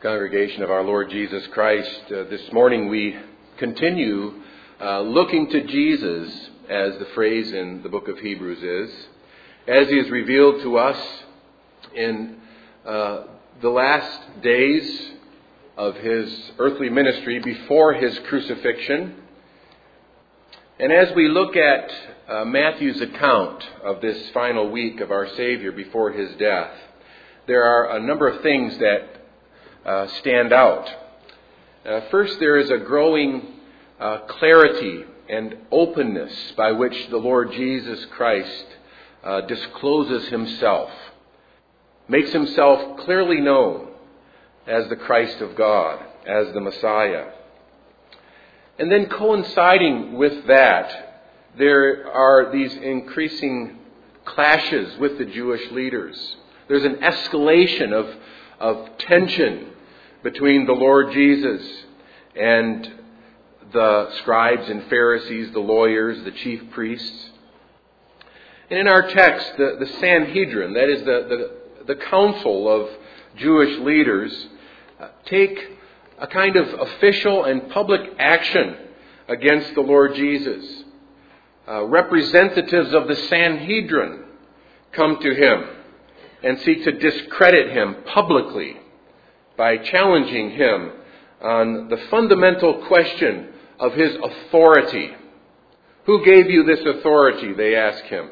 Congregation of our Lord Jesus Christ, this morning we continue looking to Jesus, as the phrase in the book of Hebrews is, as he is revealed to us in the last days of his earthly ministry before his crucifixion. And as we look at Matthew's account of this final week of our Savior before his death, there are a number of things that stand out. First, there is a growing clarity and openness by which the Lord Jesus Christ discloses himself, makes himself clearly known as the Christ of God, as the Messiah. And then coinciding with that, there are these increasing clashes with the Jewish leaders. There's an escalation of tension between the Lord Jesus and the scribes and Pharisees, the lawyers, the chief priests. And in our text, the Sanhedrin, that is the council of Jewish leaders, take a kind of official and public action against the Lord Jesus. Representatives of the Sanhedrin come to him and seek to discredit him publicly by challenging him on the fundamental question of his authority. Who gave you this authority? They ask him.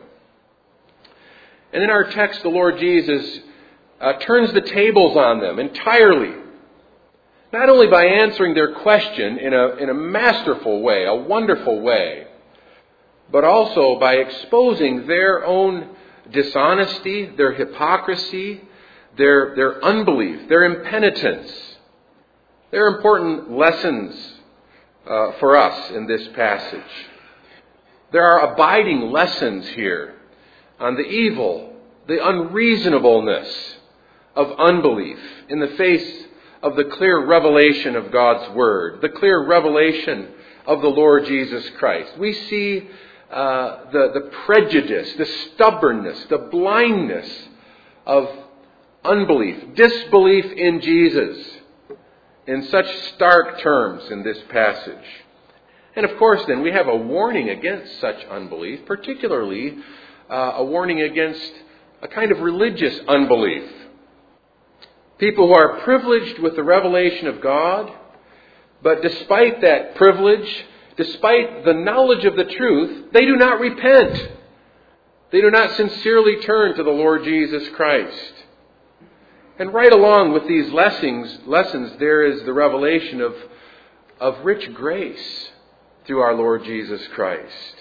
And in our text, the Lord Jesus turns the tables on them entirely. Not only by answering their question in a masterful way, a wonderful way, but also by exposing their own dishonesty, their hypocrisy, their unbelief, their impenitence. There are important lessons for us in this passage. There are abiding lessons here on the evil, the unreasonableness of unbelief in the face of the clear revelation of God's Word, the clear revelation of the Lord Jesus Christ. We see the prejudice, the stubbornness, the blindness of unbelief, disbelief in Jesus in such stark terms in this passage. And of course then we have a warning against such unbelief, particularly a warning against a kind of religious unbelief. People who are privileged with the revelation of God, but despite that privilege, despite the knowledge of the truth, they do not repent. They do not sincerely turn to the Lord Jesus Christ. And right along with these lessons, there is the revelation of rich grace through our Lord Jesus Christ.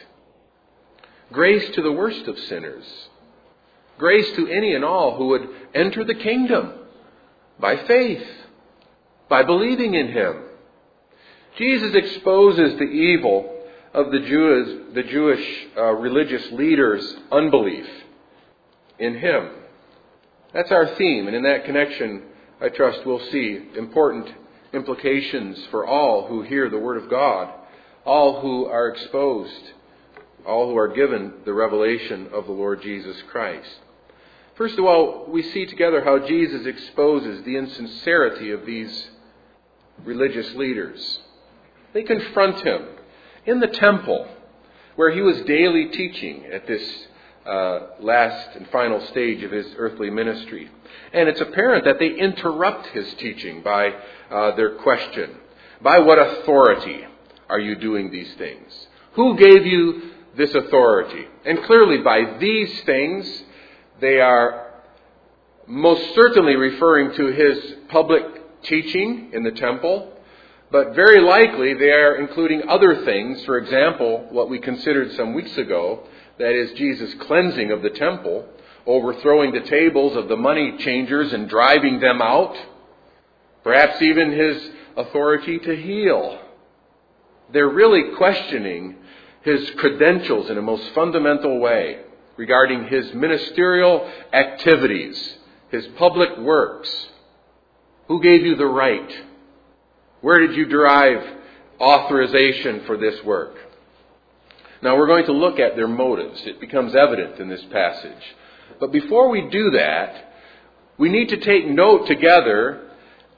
Grace to the worst of sinners. Grace to any and all who would enter the kingdom by faith, by believing in him. Jesus exposes the evil of the Jewish religious leaders' unbelief in him. That's our theme, and in that connection, I trust we'll see important implications for all who hear the Word of God, all who are exposed, all who are given the revelation of the Lord Jesus Christ. First of all, we see together how Jesus exposes the insincerity of these religious leaders. They confront him in the temple where he was daily teaching at this last and final stage of his earthly ministry. And it's apparent that they interrupt his teaching by their question. By what authority are you doing these things? Who gave you this authority? And clearly by these things, they are most certainly referring to his public teaching in the temple, but very likely they are including other things. For example, what we considered some weeks ago, that is Jesus' cleansing of the temple, overthrowing the tables of the money changers and driving them out. Perhaps even his authority to heal. They're really questioning his credentials in a most fundamental way regarding his ministerial activities, his public works. Who gave you the right? Where did you derive authorization for this work? Now we're going to look at their motives. It becomes evident in this passage. But before we do that, we need to take note together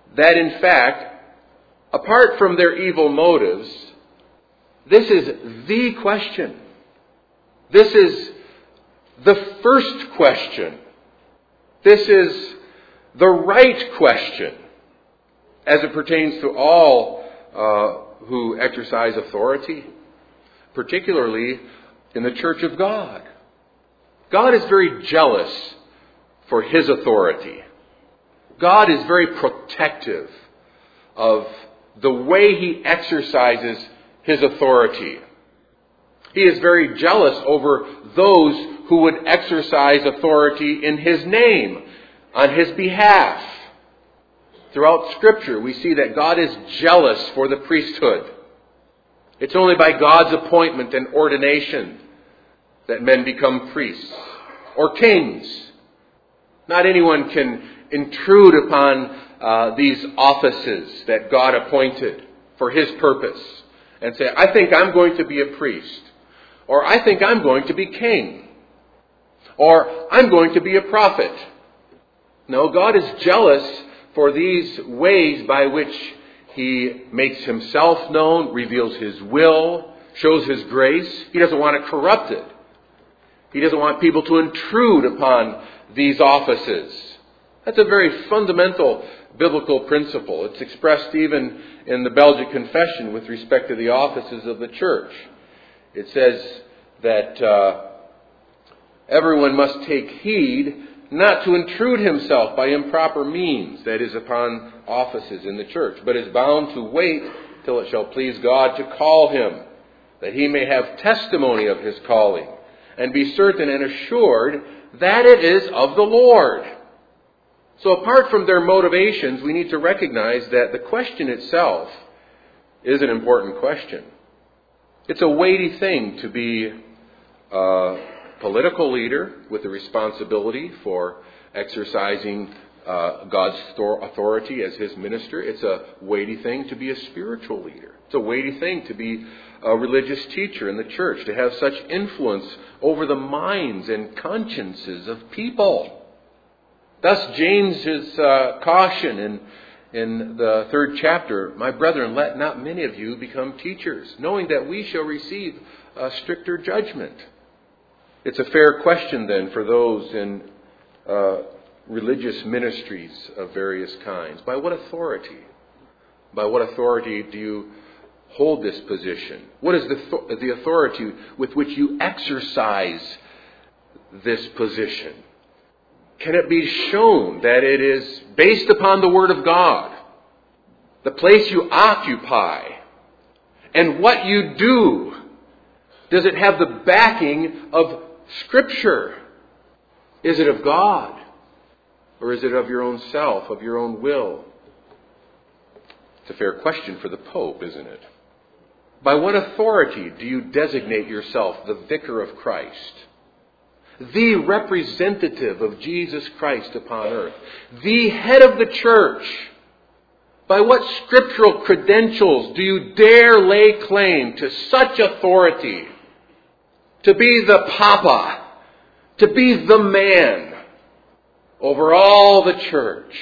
that in fact, apart from their evil motives, this is the question. This is the first question. This is the right question as it pertains to all who exercise authority, particularly in the church of God. God is very jealous for His authority. God is very protective of the way He exercises His authority. He is very jealous over those who would exercise authority in His name, on His behalf. Throughout Scripture, we see that God is jealous for the priesthood. It's only by God's appointment and ordination that men become priests or kings. Not anyone can intrude upon these offices that God appointed for His purpose and say, I think I'm going to be a priest, or I think I'm going to be king, or I'm going to be a prophet. No, God is jealous for these ways by which He makes Himself known, reveals His will, shows His grace. He doesn't want to corrupt it. He doesn't want people to intrude upon these offices. That's a very fundamental biblical principle. It's expressed even in the Belgic Confession with respect to the offices of the church. It says that everyone must take heed not to intrude himself by improper means, that is, upon offices in the church, but is bound to wait till it shall please God to call him, that he may have testimony of his calling, and be certain and assured that it is of the Lord. So apart from their motivations, we need to recognize that the question itself is an important question. It's a weighty thing to be a political leader with the responsibility for exercising God's authority as His minister. It's a weighty thing to be a spiritual leader. It's a weighty thing to be a religious teacher in the church, to have such influence over the minds and consciences of people. Thus James's caution in the 3rd chapter, my brethren, let not many of you become teachers, knowing that we shall receive a stricter judgment. It's a fair question then for those in religious ministries of various kinds. By what authority? By what authority do you hold this position? What is the authority with which you exercise this position? Can it be shown that it is based upon the Word of God, the place you occupy, and what you do? Does it have the backing of Scripture? Is it of God? Or is it of your own self, of your own will? It's a fair question for the Pope, isn't it? By what authority do you designate yourself the vicar of Christ? The representative of Jesus Christ upon earth. The head of the church. By what scriptural credentials do you dare lay claim to such authority? To be the Papa. To be the man over all the church.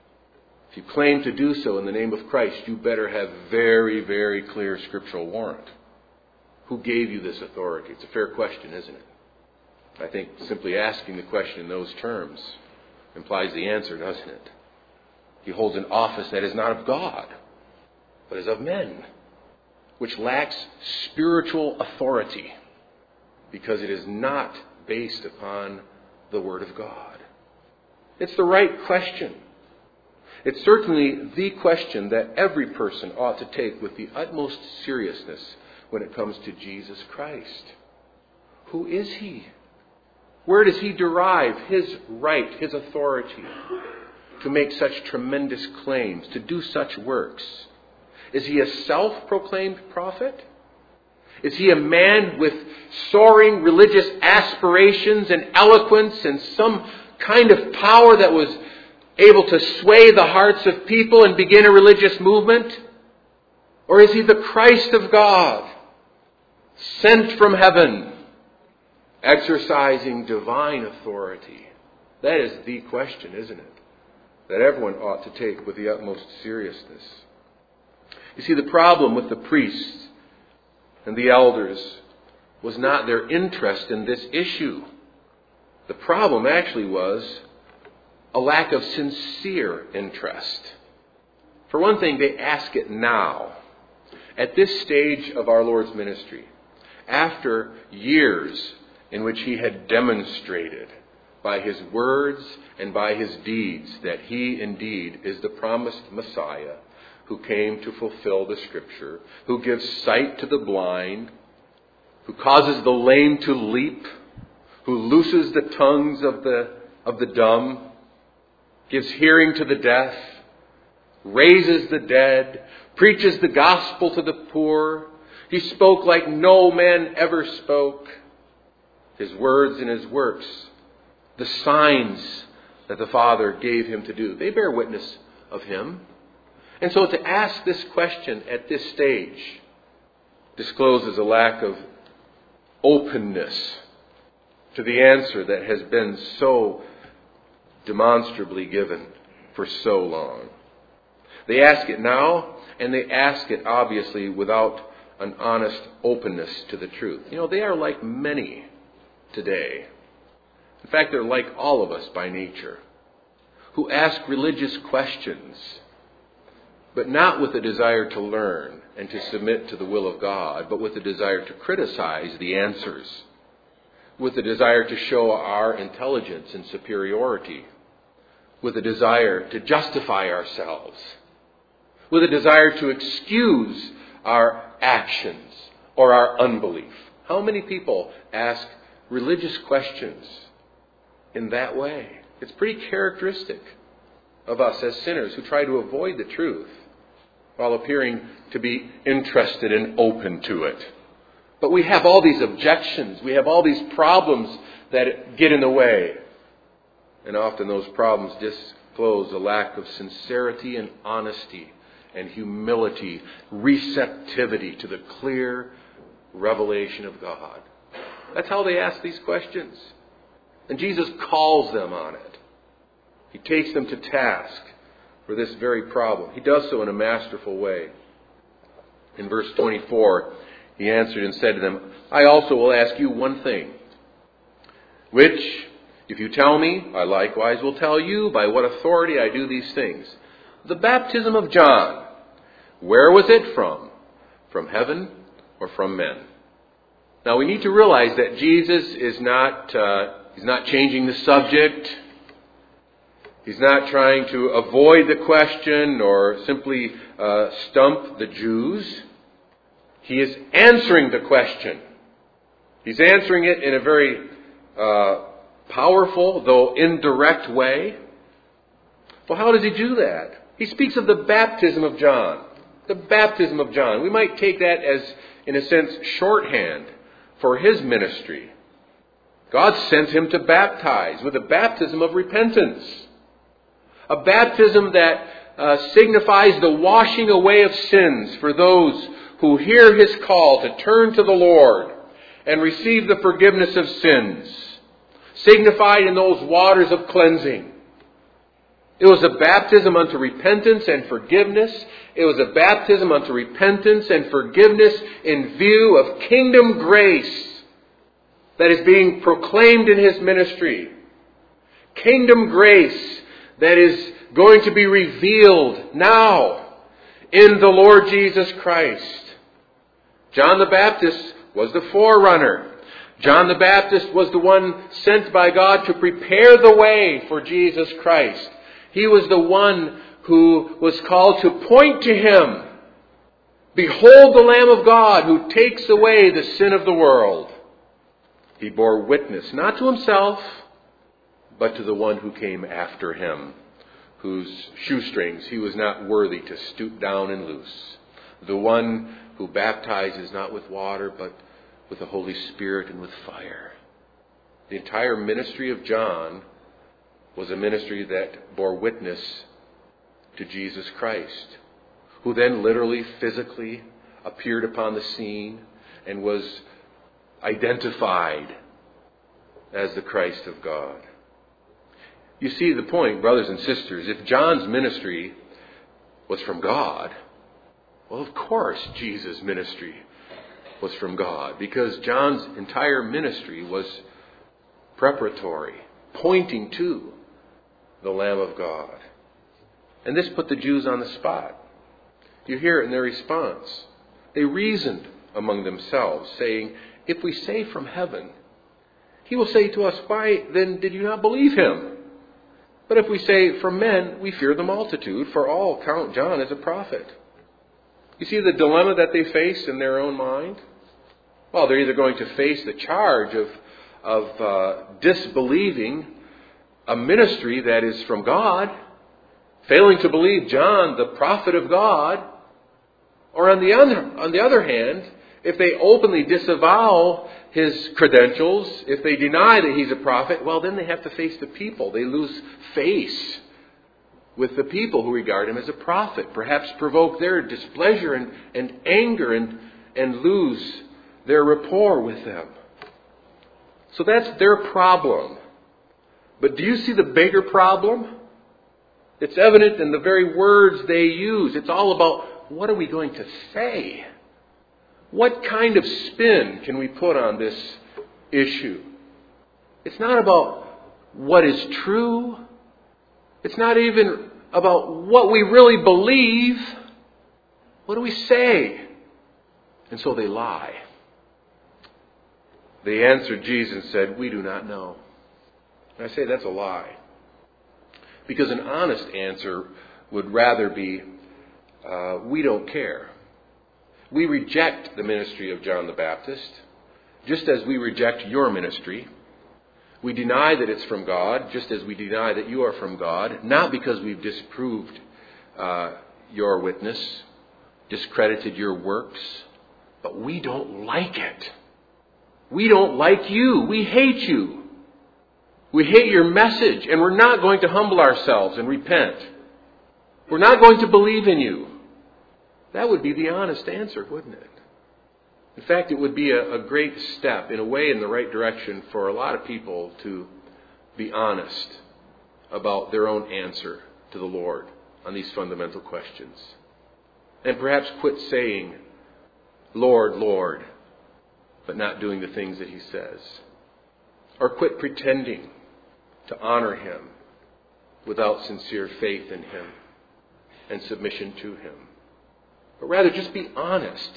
If you claim to do so in the name of Christ, you better have very, very clear scriptural warrant. Who gave you this authority? It's a fair question, isn't it? I think simply asking the question in those terms implies the answer, doesn't it? He holds an office that is not of God, but is of men, which lacks spiritual authority because it is not based upon the Word of God. It's the right question. It's certainly the question that every person ought to take with the utmost seriousness when it comes to Jesus Christ. Who is He? Where does He derive His right, His authority to make such tremendous claims, to do such works? Is He a self-proclaimed prophet? Is He a man with soaring religious aspirations and eloquence and some kind of power that was able to sway the hearts of people and begin a religious movement? Or is He the Christ of God, sent from heaven, exercising divine authority? That is the question, isn't it? that everyone ought to take with the utmost seriousness. You see, the problem with the priests and the elders was not their interest in this issue. The problem actually was a lack of sincere interest. For one thing, they ask it now, at this stage of our Lord's ministry, after years in which He had demonstrated by His words and by His deeds that He indeed is the promised Messiah who came to fulfill the Scripture, who gives sight to the blind, who causes the lame to leap, who looses the tongues of the dumb, gives hearing to the deaf, raises the dead, preaches the gospel to the poor. He spoke like no man ever spoke. His words and His works, the signs that the Father gave Him to do, they bear witness of Him. And so to ask this question at this stage discloses a lack of openness to the answer that has been so demonstrably given for so long. They ask it now, and they ask it obviously without an honest openness to the truth. You know, they are like many today. In fact, they're like all of us by nature, who ask religious questions, but not with a desire to learn and to submit to the will of God, but with a desire to criticize the answers, with a desire to show our intelligence and superiority, with a desire to justify ourselves, with a desire to excuse our actions or our unbelief. How many people ask religious questions in that way? It's pretty characteristic of us as sinners who try to avoid the truth while appearing to be interested and open to it. But we have all these objections. We have all these problems that get in the way. And often those problems disclose a lack of sincerity and honesty and humility, receptivity to the clear revelation of God. That's how they ask these questions. And Jesus calls them on it. He takes them to task for this very problem. He does so in a masterful way. In verse 24, He answered and said to them, I also will ask you one thing, which, if you tell me, I likewise will tell you by what authority I do these things. The baptism of John, where was it from? From heaven or from men? Now we need to realize that Jesus is not changing the subject. He's not trying to avoid the question or simply stump the Jews. He is answering the question. He's answering it in a very powerful, though indirect way. Well, how does He do that? He speaks of the baptism of John. The baptism of John. We might take that as, in a sense, shorthand for His ministry. God sent Him to baptize with a baptism of repentance. A baptism that signifies the washing away of sins for those who hear His call to turn to the Lord and receive the forgiveness of sins, signified in those waters of cleansing. It was a baptism unto repentance and forgiveness. It was a baptism unto repentance and forgiveness in view of kingdom grace that is being proclaimed in His ministry. Kingdom grace that is going to be revealed now in the Lord Jesus Christ. John the Baptist was the forerunner. John the Baptist was the one sent by God to prepare the way for Jesus Christ. He was the one who was called to point to Him. Behold the Lamb of God who takes away the sin of the world. He bore witness not to Himself, but to the one who came after Him, whose shoestrings He was not worthy to stoop down and loose. The one who baptizes not with water, but with the Holy Spirit and with fire. The entire ministry of John was a ministry that bore witness to Jesus Christ, who then literally, physically appeared upon the scene and was identified as the Christ of God. You see the point, brothers and sisters. If John's ministry was from God, well, of course Jesus' ministry was from God, because John's entire ministry was preparatory, pointing to the Lamb of God. And this put the Jews on the spot. You hear it in their response. They reasoned among themselves, saying, if we say from heaven, he will say to us, why then did you not believe him? But if we say from men, we fear the multitude, for all count John as a prophet. You see the dilemma that they face in their own mind? Well, they're either going to face the charge of disbelieving a ministry that is from God, failing to believe John, the prophet of God, or on the other hand, if they openly disavow his credentials, if they deny that he's a prophet, well, then they have to face the people. They lose face with the people who regard him as a prophet, perhaps provoke their displeasure and anger and lose their rapport with them. So that's their problem. But do you see the bigger problem? It's evident in the very words they use. It's all about, what are we going to say? What kind of spin can we put on this issue? It's not about what is true. It's not even about what we really believe. What do we say? And so they lie. They answered Jesus and said, we do not know. And I say that's a lie. Because an honest answer would rather be, we don't care. We reject the ministry of John the Baptist, just as we reject your ministry. We deny that it's from God, just as we deny that you are from God, not because we've disproved your witness, discredited your works, but we don't like it. We don't like you. We hate you. We hate your message, and we're not going to humble ourselves and repent. We're not going to believe in you. That would be the honest answer, wouldn't it? In fact, it would be a great step, in a way, in the right direction for a lot of people to be honest about their own answer to the Lord on these fundamental questions. And perhaps quit saying, Lord, Lord, but not doing the things that he says. Or quit pretending to honor him without sincere faith in him and submission to him. But rather just be honest.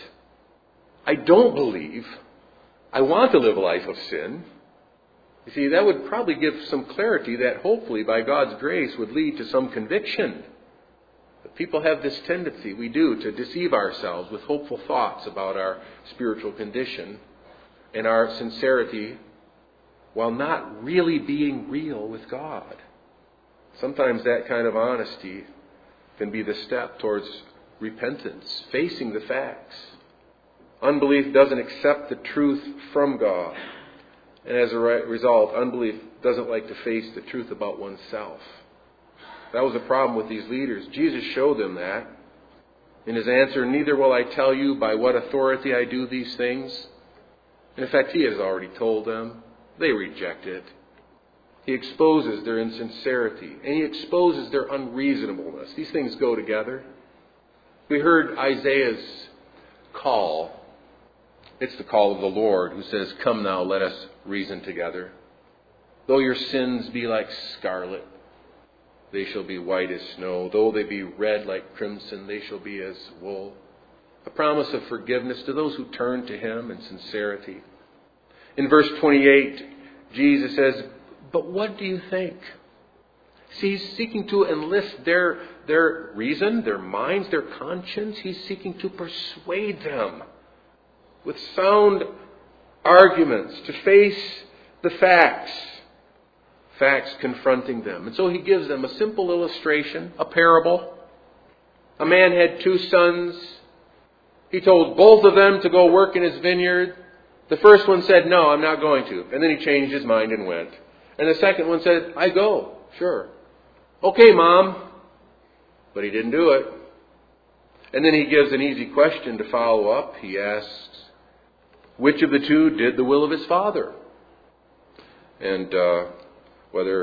I don't believe. I want to live a life of sin. You see, that would probably give some clarity that hopefully by God's grace would lead to some conviction. But people have this tendency, we do, to deceive ourselves with hopeful thoughts about our spiritual condition and our sincerity while not really being real with God. Sometimes that kind of honesty can be the step towards repentance, facing the facts. Unbelief doesn't accept the truth from God. And as a result, unbelief doesn't like to face the truth about oneself. That was a problem with these leaders. Jesus showed them that. In his answer, neither will I tell you by what authority I do these things. And in fact, he has already told them. They reject it. He exposes their insincerity, and he exposes their unreasonableness. These things go together. We heard Isaiah's call. It's the call of the Lord who says, come now, let us reason together. Though your sins be like scarlet, they shall be white as snow. Though they be red like crimson, they shall be as wool. A promise of forgiveness to those who turn to him in sincerity. In verse 28, Jesus says, but what do you think? See, he's seeking to enlist their reason, their minds, their conscience. He's seeking to persuade them with sound arguments to face the facts confronting them. And so he gives them a simple illustration, a parable. A man had 2 sons. He told both of them to go work in his vineyard. The first one said, no, I'm not going to. And then he changed his mind and went. And the second one said, I go, sure. Okay, Mom. But he didn't do it. And then he gives an easy question to follow up. He asks, which of the 2 did the will of his father? And whether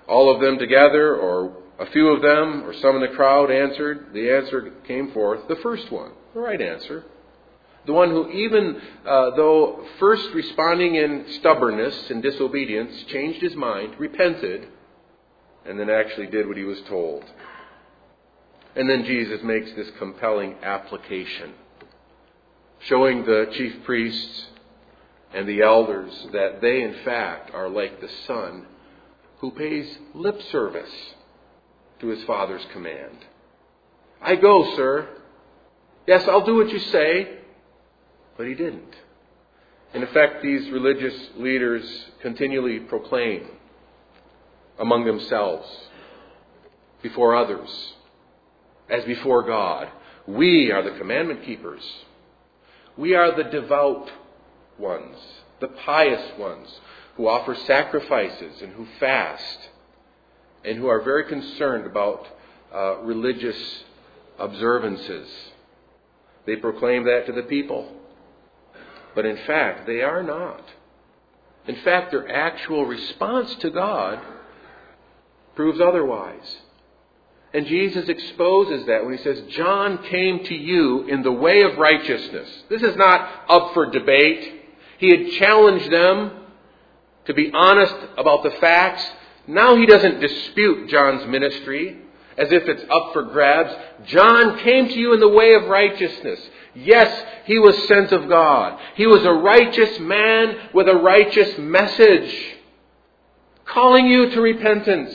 all of them together, or a few of them, or some in the crowd answered, the answer came forth, the first one, the right answer. The one who, even though first responding in stubbornness and disobedience, changed his mind, repented, and then actually did what he was told. And then Jesus makes this compelling application, showing the chief priests and the elders that they, in fact, are like the son who pays lip service to his Father's command. I go, sir. Yes, I'll do what you say. But he didn't. In effect, these religious leaders continually proclaim among themselves, before others, as before God, we are the commandment keepers. We are the devout ones, the pious ones, who offer sacrifices and who fast, and who are very concerned about religious observances. They proclaim that to the people. But in fact, they are not. In fact, their actual response to God proves otherwise. And Jesus exposes that when he says, John came to you in the way of righteousness. This is not up for debate. He had challenged them to be honest about the facts. Now he doesn't dispute John's ministry as if it's up for grabs. John came to you in the way of righteousness. Yes, he was sent of God. He was a righteous man with a righteous message, calling you to repentance.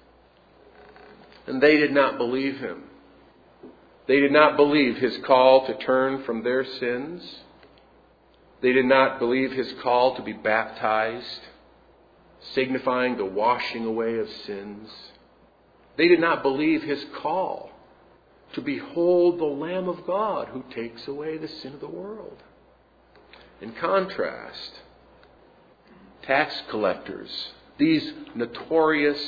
And they did not believe him. They did not believe his call to turn from their sins. They did not believe his call to be baptized, signifying the washing away of sins. They did not believe his call to behold the Lamb of God who takes away the sin of the world. In contrast, tax collectors, these notorious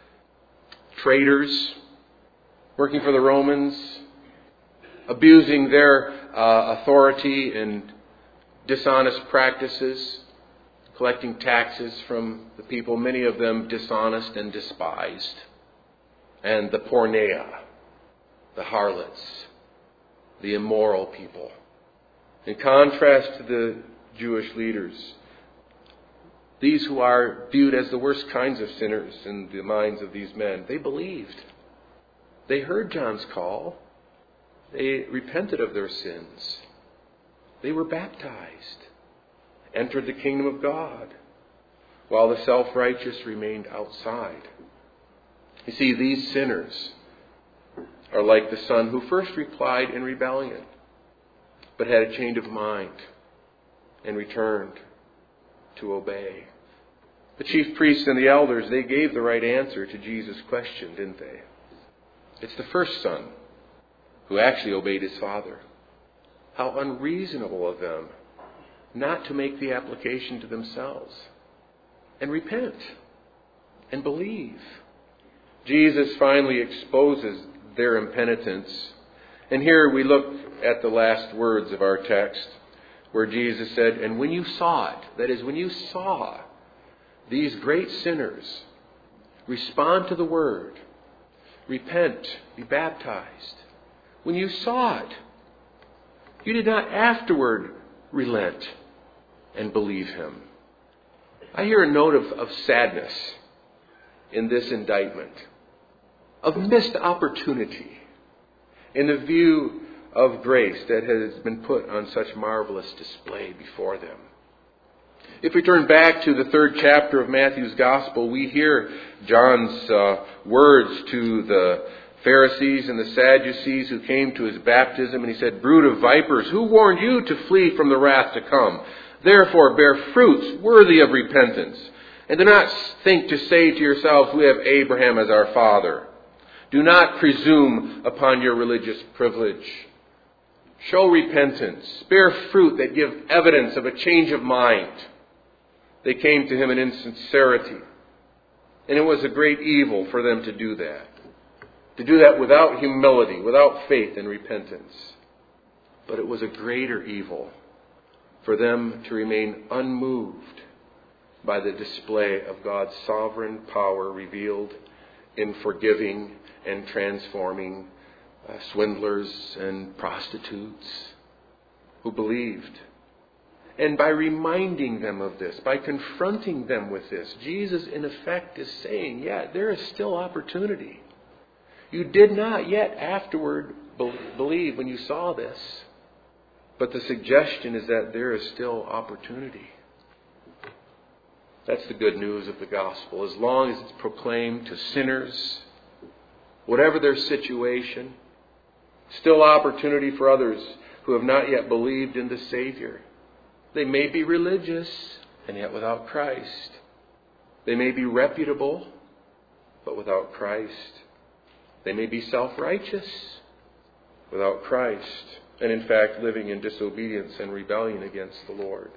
traitors working for the Romans, abusing their authority in dishonest practices, collecting taxes from the people, many of them dishonest and despised, and the porneia, the harlots, the immoral people. In contrast to the Jewish leaders, these who are viewed as the worst kinds of sinners in the minds of these men, they believed. They heard John's call. They repented of their sins. They were baptized, entered the kingdom of God, while the self-righteous remained outside. You see, these sinners are like the son who first replied in rebellion, but had a change of mind and returned to obey. The chief priests and the elders, they gave the right answer to Jesus' question, didn't they? It's the first son who actually obeyed his father. How unreasonable of them not to make the application to themselves and repent and believe. Jesus finally exposes their impenitence. And here we look at the last words of our text, where Jesus said, and when you saw it, that is, when you saw these great sinners respond to the word, repent, be baptized, when you saw it, you did not afterward relent and believe him. I hear a note of sadness in this indictment, of missed opportunity in the view of grace that has been put on such marvelous display before them. If we turn back to the 3rd chapter of Matthew's Gospel, we hear John's words to the Pharisees and the Sadducees who came to his baptism, and he said, "Brood of vipers, who warned you to flee from the wrath to come? Therefore bear fruits worthy of repentance. And do not think to say to yourselves, we have Abraham as our father. Do not presume upon your religious privilege. Show repentance. Bear fruit that give evidence of a change of mind." They came to him in insincerity. And it was a great evil for them to do that. To do that without humility, without faith and repentance. But it was a greater evil for them to remain unmoved by the display of God's sovereign power revealed in forgiving and transforming swindlers and prostitutes who believed. And by reminding them of this, by confronting them with this, Jesus in effect is saying, there is still opportunity. You did not yet afterward believe when you saw this. But the suggestion is that there is still opportunity. That's the good news of the gospel. As long as it's proclaimed to sinners, whatever their situation, still opportunity for others who have not yet believed in the Savior. They may be religious and yet without Christ. They may be reputable but without Christ. They may be self-righteous without Christ, and in fact living in disobedience and rebellion against the Lord.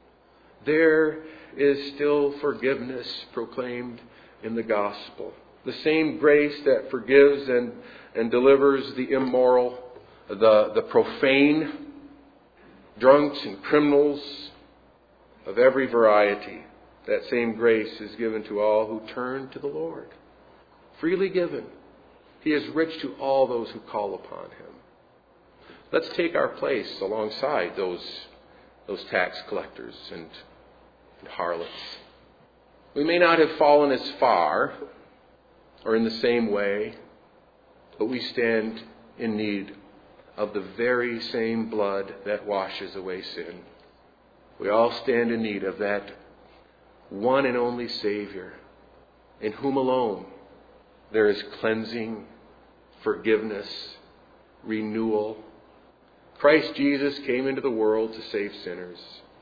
There is still forgiveness proclaimed in the gospel. The same grace that forgives and delivers the immoral, the profane, drunks and criminals of every variety. That same grace is given to all who turn to the Lord. Freely given. He is rich to all those who call upon Him. Let's take our place alongside those tax collectors and harlots. We may not have fallen as far or in the same way, but we stand in need of the very same blood that washes away sin. We all stand in need of that one and only Savior, in whom alone there is cleansing, forgiveness, renewal. Christ Jesus came into the world to save sinners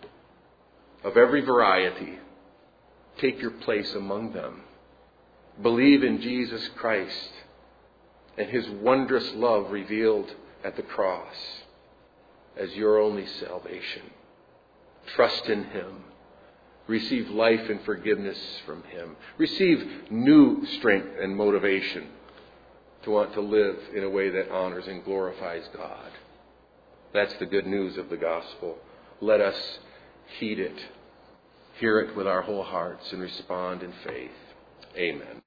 of every variety. Take your place among them. Believe in Jesus Christ and His wondrous love revealed at the cross as your only salvation. Trust in Him. Receive life and forgiveness from Him. Receive new strength and motivation to want to live in a way that honors and glorifies God. That's the good news of the gospel. Let us heed it, hear it with our whole hearts, and respond in faith. Amen.